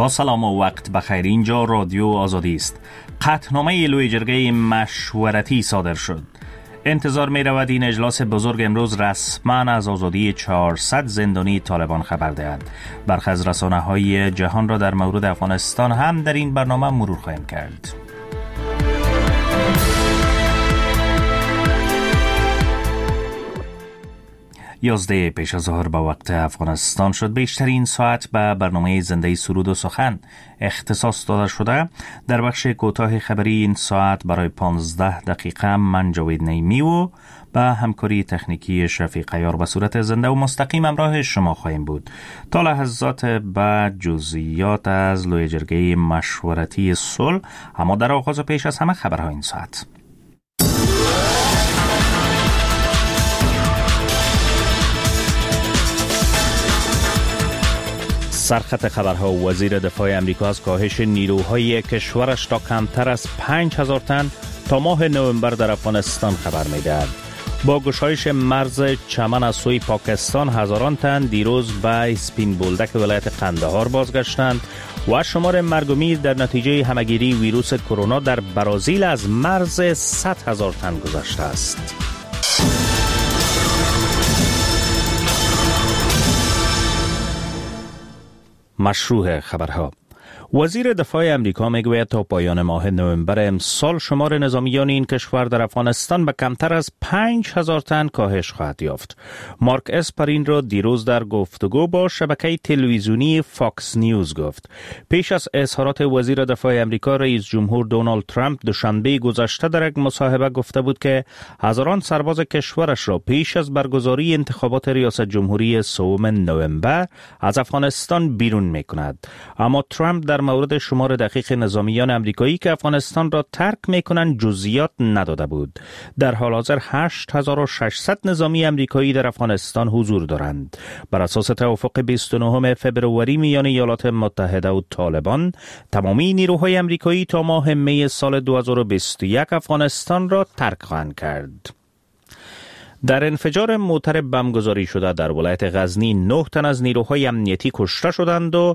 با سلام و وقت بخیر. اینجا رادیو آزادی است. قطعنامه لوی جرگه مشورتی صادر شد. انتظار می رود این اجلاس بزرگ امروز رسما از آزادی 400 زندانی طالبان خبر دهد. برخی از رسانه‌های جهان را در مورد افغانستان هم در این برنامه مرور خواهیم کرد. 11 پیش از ظهر با وقت افغانستان شد. بیشترین ساعت به برنامه زنده سرود و سخن اختصاص داده شده. در بخش کوتاه خبری این ساعت برای 15 دقیقه من جاوید نیمی و با همکاری تکنیکی شفیق عیار به صورت زنده و مستقیم همراه شما خواهیم بود تا لحظات بعد. جزئیات از لوی جرگه مشورتی صلح، اما در آغاز پیش از همه خبرها این ساعت. سرخط خبرها: وزیر دفاع امریکا از کاهش نیروهای کشورش تا کمتر از 5000 تن تا ماه نوامبر در افغانستان خبر می‌دهد. با گشایش مرز چمن از سوی پاکستان هزاران تن دیروز به اسپین بولدک ولایت قندهار بازگشتند و شمار مرگ و میر در نتیجه همهگیری ویروس کرونا در برزیل از مرز 100,000 تن گذشته است. مشروع خبرها: وزیر دفاع امریکا میگوید تا پایان ماه نوامبر امسال شمار نظامیان این کشور در افغانستان به کمتر از 5000 تن کاهش خواهد یافت. مارک اسپرین را دیروز در گفتگو با شبکه تلویزیونی فاکس نیوز گفت. پیش از اظهارات وزیر دفاع امریکا، رئیس جمهور دونالد ترامپ دوشنبه گذشته در یک مصاحبه گفته بود که هزاران سرباز کشورش را پیش از برگزاری انتخابات ریاست جمهوری 3 نوامبر از افغانستان بیرون میکند. اما ترامپ در مورد شمار دقیق نظامیان امریکایی که افغانستان را ترک میکنند جزئیات نداده بود. در حال حاضر 8600 نظامی امریکایی در افغانستان حضور دارند. بر اساس توافق 29 فبروری میان ایالات متحده و طالبان، تمامی نیروهای امریکایی تا ماه می سال 2021 افغانستان را ترک خواهند کرد. در انفجار موتر بمبگذاری شده در ولایت غزنی 9 تن از نیروهای امنیتی کشته شدند و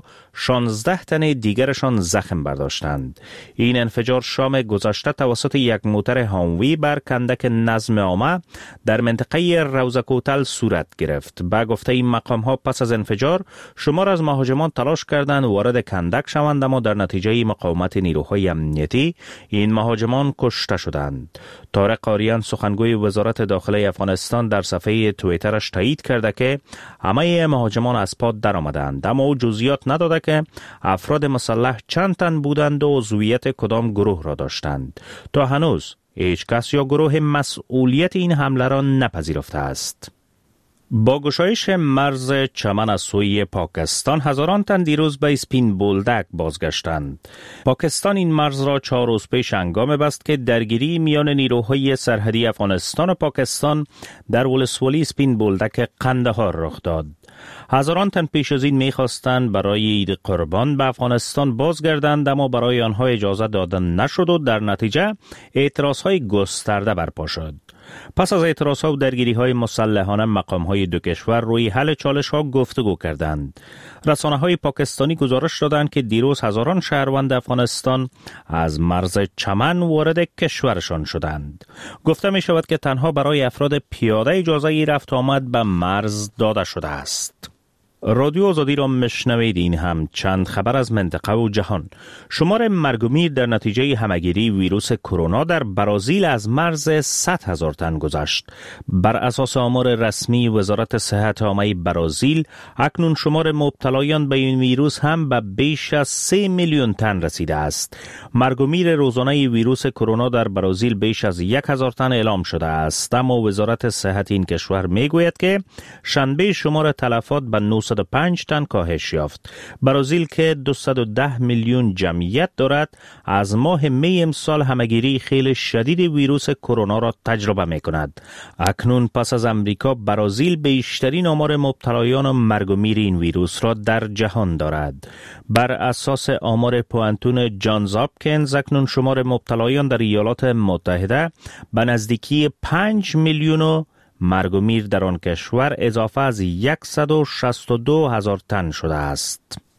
16 تن دیگرشان زخم برداشتند. این انفجار شام گذشته توسط یک موتر هاموی بر کندک نظم عامه در منطقه روضه کوتل صورت گرفت. به گفته این مقام ها پس از انفجار شمار از مهاجمان تلاش کردند وارد کندک شوند، اما در نتیجه مقاومت نیروهای امنیتی این مهاجمان کشته شدند. طارق قاریان سخنگوی وزارت داخله افغانستان در صفحه توییترش تایید کرده که همه مهاجمان از پا در آمدند، اما او جزئیات نداده که افراد مسلح چند تن بودند و عضویت کدام گروه را داشتند. تا هنوز هیچ کس یا گروه مسئولیت این حمله را نپذیرفته است. با گشایش مرز چمن از سوی پاکستان هزاران تن دیروز به اسپین بولدک بازگشتند. پاکستان این مرز را 4 روز پیش هنگام بست که درگیری میان نیروهای سرحدی افغانستان و پاکستان در ولسوالی اسپین بولدک قندهار رخ داد. هزاران تن پیش از این می‌خواستند برای عید قربان به افغانستان بازگردند، اما برای آنها اجازه داده نشد و در نتیجه اعتراضهای گسترده برپا شد. پس از اعتراضها و درگیری‌های مسلحانه مقام‌های دو کشور روی حل چالش‌ها گفتگو کردند. رسانه‌های پاکستانی گزارش دادند که دیروز هزاران شهروند افغانستان از مرز چمن وارد کشورشان شدند. گفته می‌شود که تنها برای افراد پیاده اجازه رفت آمد به مرز داده شده است. رادیو آزادی را مشنوید. این هم چند خبر از منطقه و جهان. شمار مرگ و میر در نتیجه همهگیری ویروس کرونا در برزیل از مرز 100,000 تن گذشت. بر اساس آمار رسمی وزارت صحت عامه برزیل، اکنون شمار مبتلایان به این ویروس هم به بیش از 3 میلیون تن رسیده است. مرگ و میر روزانه ویروس کرونا در برزیل بیش از 1000 تن اعلام شده است، اما وزارت صحت این کشور میگوید که شنبه شمار تلفات به 905 تن کاهش یافت. برزیل که 210 میلیون جمعیت دارد، از ماه می امسال همهگیری خیلی شدید ویروس کرونا را تجربه می کند. اکنون پس از امریکا، برزیل بیشترین آمار مبتلایان و مرگ و میر این ویروس را در جهان دارد. بر اساس آمار پوانتون جانز هاپکینز، اکنون شمار مبتلایان در ایالات متحده به نزدیکی 5 میلیون و مرگ و میر در آن کشور اضافه از 162,000 تن شده است.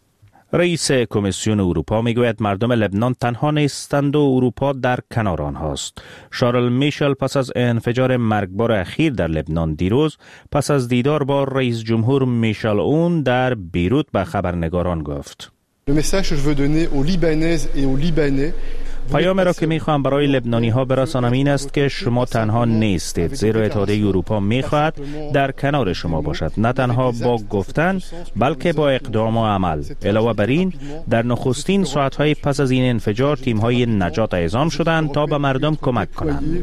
رئیس کمیسیون اروپا میگوید مردم لبنان تنها نیستند و اروپا در کنار آنهاست. شارل میشل پس از انفجار مرگبار اخیر در لبنان دیروز پس از دیدار با رئیس جمهور میشل اون در بیروت به خبرنگاران گفت: پیامی را که میخواهم برای لبنانی ها برسانم این است که شما تنها نیستید، زیرا اتحادیه اروپا میخواهد در کنار شما باشد، نه تنها با گفتن بلکه با اقدام و عمل. علاوه بر این در نخستین ساعتهای پس از این انفجار تیم‌های نجات اعزام شدند تا به مردم کمک کنند.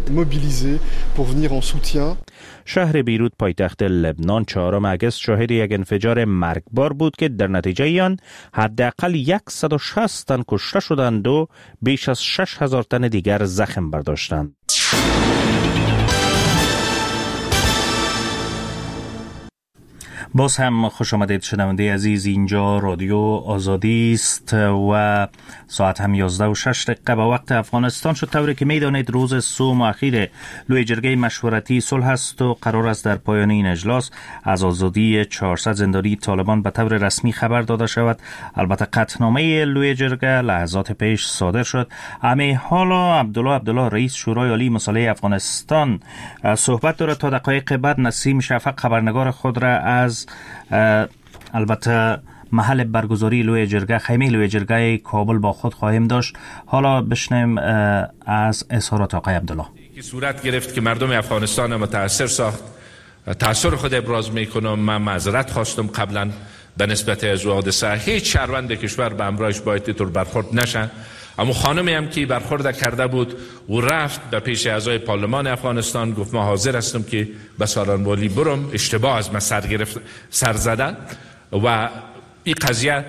شهر بیروت پایتخت لبنان 4 اگست شاهد یک انفجار مرگبار بود که در نتیجه آن حداقل 160 تن کشته شدند و بیش از 6000 تن دیگر زخم برداشتند. باز هم خوش آمدید شنونده عزیز، اینجا رادیو آزادی است و ساعت هم 11:06 به وقت افغانستان شد. طوری که میدانید روز سوم اخیر لوی جرگه مشورتی صلح است و قرار است در پایان این اجلاس از آزادی 400 زندانی طالبان به طور رسمی خبر داده شود. البته قطعنامه لوی جرگه لحظات پیش صادر شد. امی حالا عبدالله رئیس شورای عالی مصالحه افغانستان صحبت دارد. تا دقایق بعد نسیم شفق خبرنگار خود را از البته محل برگزاری لوی جرگه، خیمه لوی جرگه کابل با خود خواهیم داشت. حالا بشنیم از اظهارات آقای عبدالله. که صورت گرفت که مردم افغانستان متاثر ساخت. تأثیر خود ابراز میکنم. من معذرت خواستم قبلا به نسبت از حادثه. هیچ شهروند کشور به امرایش باید اینطور برخورد نشه. اما خانمی هم که برخورد کرده بود و رفت به پیش اعضای پارلمان افغانستان گفت ما حاضر هستم که به سارنوالی برم، اشتباه از من سر زده. و این قضیه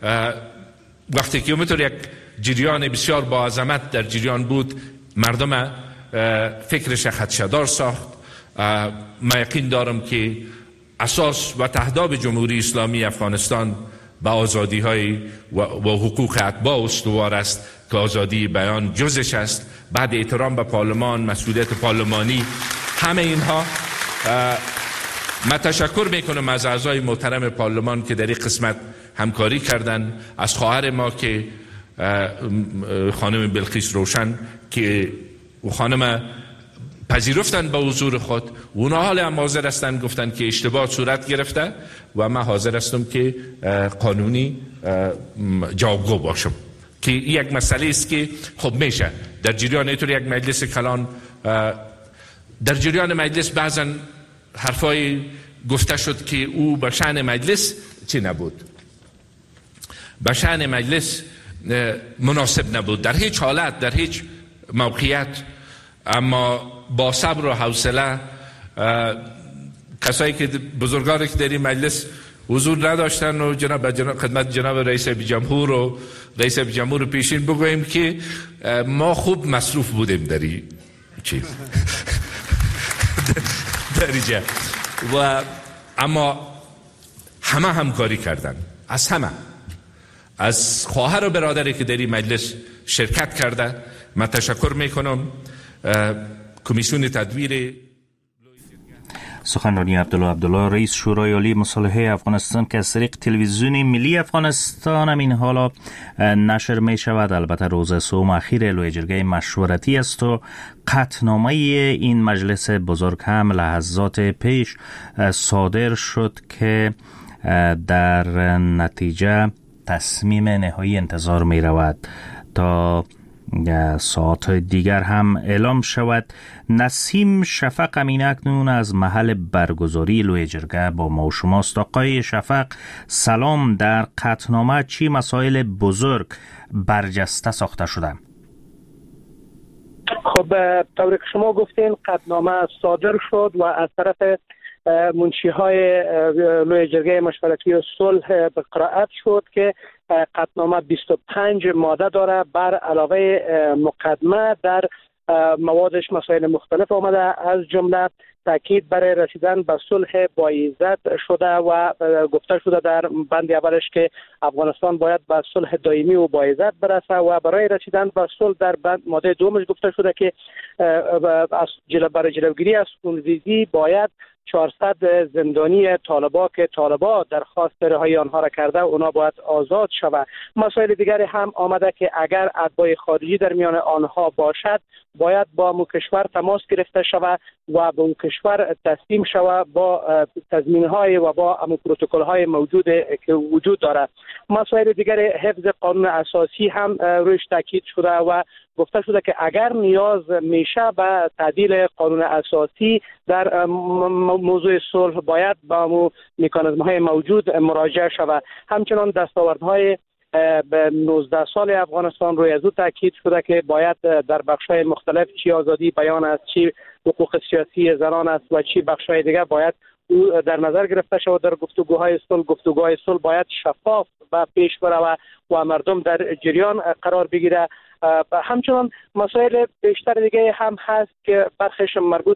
وقتی که اونطور یک جریان بسیار با عظمت در جریان بود، مردم فکرش خدشه‌دار ساخت. من یقین دارم که اساس و تهداب جمهوری اسلامی افغانستان به آزادی های و حقوق اتباع استوار است که آزادی بیان جزش است. بعد احترام به پارلمان، مسئولیت پارلمانی، همه اینها. من تشکر میکنم از اعضای محترم پارلمان که در این قسمت همکاری کردن. از خواهر ما که خانم بلقیس روشن که خانم پذیرفتن به حضور خود، اونا حال هم حاضر هستن، گفتن که اشتباه صورت گرفته و من حاضر هستم که قانونی جوابگو باشم. که یک مسئله است که خب میشه در جریان اینطور یک مجلس کلان، در جریان مجلس بعضا حرفای گفته شد که او به شأن مجلس چی نبود، به شأن مجلس مناسب نبود در هیچ حالت، در هیچ موقعیت. اما با صبر و حوصله کسایی که بزرگانی که در این مجلس حضور نداشتن و خدمت جناب رئیس جمهور و رئیس جمهور پیشین بگوییم که ما خوب مصروف بودیم در این چیز در اینجا. و اما همه همکاری کردن، از همه، از خواهر و برادری که در این مجلس شرکت کرده من تشکر میکنم. کمیسیون تدبیر سخنرانی عبدالله رئیس شورای عالی مصالحه افغانستان که از طریق تلویزیون ملی افغانستان هم این حالا نشر می شود. البته روز سوم اخیر لوی جرگه مشورتی است و قطعنامه این مجلس بزرگ هم لحظات پیش صادر شد که در نتیجه تصمیم نهایی انتظار می رود تا ساعت دیگر هم اعلام شود. نسیم شفق امین اکنون از محل برگزاری لوی جرگه با ما و شماست. آقای شفق سلام. در قطعنامه چی مسائل بزرگ برجسته ساخته شده؟ خب طوری که شما گفتین قطعنامه صادر شد و از طرف منشی‌های لوی جرگه مشورتی و صلح به قرائت شد که قطعنامه 25 ماده داره. بر علاوه مقدمه در موادش مسائل مختلف آمده، از جمله تاکید برای رسیدن به صلح بایزد شده و گفته شده در بند اولش که افغانستان باید به صلح دائمی و بایزد برسه و برای رسیدن به صلح در بند ماده دومش گفته شده که برای جلوگیری از خونریزی باید 400 زندانی طالبا که طالبا درخواست رهایی آنها را کرده اونا باید آزاد شود. مسائل دیگری هم آمده که اگر اتباع خارجی در میان آنها باشد باید با مو کشور تماس گرفته شود و به اون کشور تسلیم شود با تضمین‌های و با پروتکل‌های موجود که وجود دارد. مسائل دیگر حفظ قانون اساسی هم رویش تاکید شده و گفته شده که اگر نیاز میشه به تعدیل قانون اساسی در موضوع صلح باید با مکانیزم‌های موجود مراجعه شود. همچنان دستاوردهای به 19 سال افغانستان روی از او تاکید شده که باید در بخش‌های مختلف چی آزادی بیان است، چی حقوق سیاسی زنان است و چی بخش‌های دیگر باید او در نظر گرفته شود. در گفتگوهای صلح باید شفاف و پیش برود و مردم در جریان قرار بگیره. همچنان مسائل بیشتر دیگه هم هست که برخیش مربوط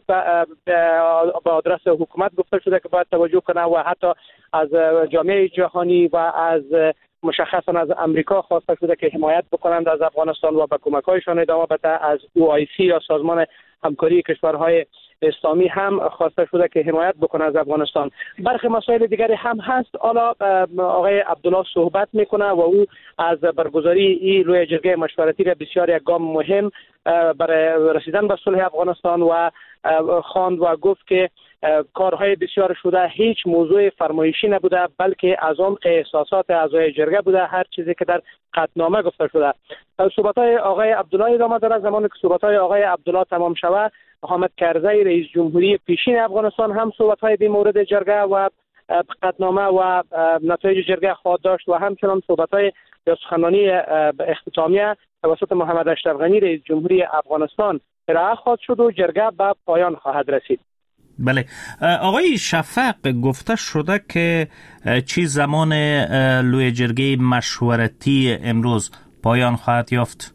به آدرس حکومت گفته شده که باید توجه کنه و حتی از جامعه جهانی و از مشخصا از امریکا خواسته شده که حمایت بکنند از افغانستان و به کمک‌هایشان ادامه بده. از OIC یا سازمان همکاری کشورهای اسلامی هم خواسته شده که حمایت بکنه از افغانستان. برخی مسائل دیگری هم هست. حالا آقای عبدالله صحبت میکنه و او از برگزاری این روی جرگه مشورتی را بسیار یک گام مهم برای رسیدن به صلح افغانستان و خواند و گفت که کارهای بسیار شده هیچ موضوع فرمایشی نبوده بلکه از عمق احساسات اعضای جرگه بوده، هر چیزی که در قطعنامه گفته شده. صحبت‌های آقای عبدالله ادامه داره. زمانی که صحبت‌های آقای عبدالله تمام شود حامد کرزی رئیس جمهوری پیشین افغانستان هم صحبت‌های در مورد جرگه و قطعنامه و نتایج جرگه خواهد داشت و همچنان صحبت‌های سخنرانی اختتامیه توسط محمد اشرف غنی رئیس جمهوری افغانستان ارائه خواهد شد و جرگه به پایان خواهد رسید. بله آقای شفق، گفته شده که چی زمان لوی جرگه مشورتی امروز پایان خواهد یافت؟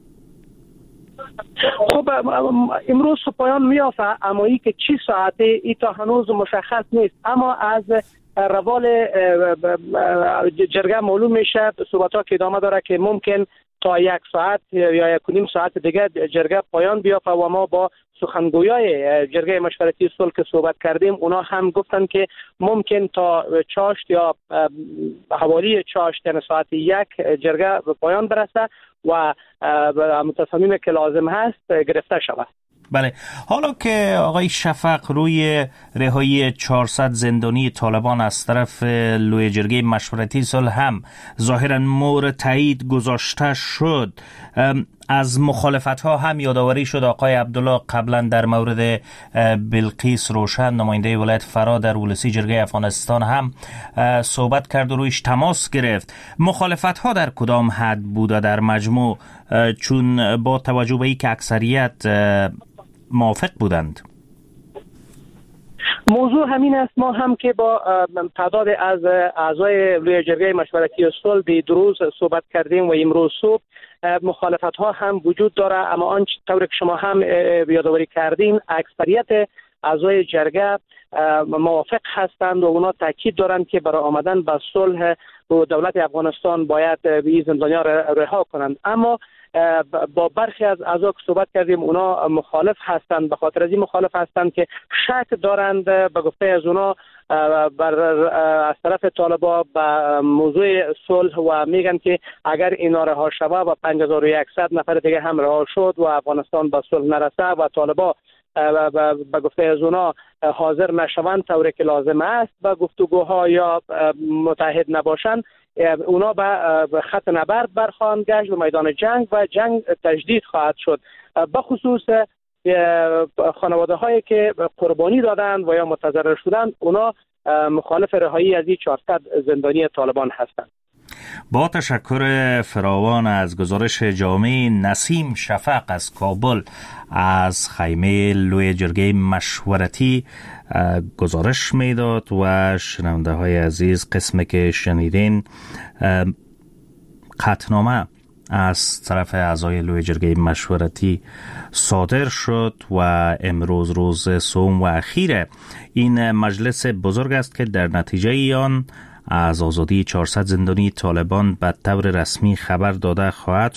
خب امروز پایان میافته، اما ای که چی ساعته ای تا هنوز مشخص نیست، اما از روال جرگه معلوم میشه صحبت‌ها که ادامه داره که ممکن تا 1 ساعت یا 1.5 ساعت دیگه جرگه پایان بیافته و ما با سخنگویای جرگه مشورتی صلح که صحبت کردیم اونا هم گفتن که ممکن تا چاشت یا حوالی چاشت یعنی ساعت 1 جرگه به پایان برسه و تصامیم که لازم هست گرفته شود. بله، حالا که آقای شفق روی رهایی 400 زندانی طالبان از طرف لوی جرگه مشورتی صلح هم ظاهراً مهر تایید گذاشته شد، از مخالفت‌ها هم یادآوری شد. آقای عبدالله قبلا در مورد بلقیس روشن نماینده ولایت فرا در ولسی جرگه افغانستان هم صحبت کرد و رویش تماس گرفت. مخالفت‌ها در کدام حد بوده در مجموع، چون با توجه به اینکه اکثریت موافق بودند؟ موضوع همین است. ما هم که با تعداد از اعضای روی جرگه مشورتی صلح دیروز صحبت کردیم و امروز صبح مخالفت ها هم وجود داره، اما آنچه طوری که شما هم یادآوری کردین اکثریت اعضای جرگه موافق هستند و اونا تاکید دارند که برای آمدن به صلح و دولت افغانستان باید این زندانیان رها کنند. اما با برخی از اعضا که صحبت کردیم اونا مخالف هستند، به خاطر از این مخالف هستند که شک دارند به گفته از اونا از طرف طالبا به موضوع صلح و میگن که اگر اینا رها شود و 5100 نفر دیگه هم رها شد و افغانستان به صلح نرسه و طالبا به گفته از اونا حاضر نشوند طوری که لازم است به گفتگوها یا متحد نباشند، اونا به خط نبرد برخواهند گشت و میدان جنگ و جنگ تجدید خواهد شد. به خصوص خانواده هایی که قربانی دادند و یا متضرر شدند اونا مخالف رهایی از این 400 زندانی طالبان هستند. با تشکر فراوان از گزارش جامع نسیم شفق از کابل از خیمه لوی جرگه مشورتی گزارش میداد. و شنونده های عزیز، قسمی که شنیدین قطعنامه از طرف اعضای لوی جرگه مشورتی صادر شد و امروز روز سوم و اخیر این مجلس بزرگ است که در نتیجه آن از آزادی 400 زندانی طالبان به طور رسمی خبر داده خواهد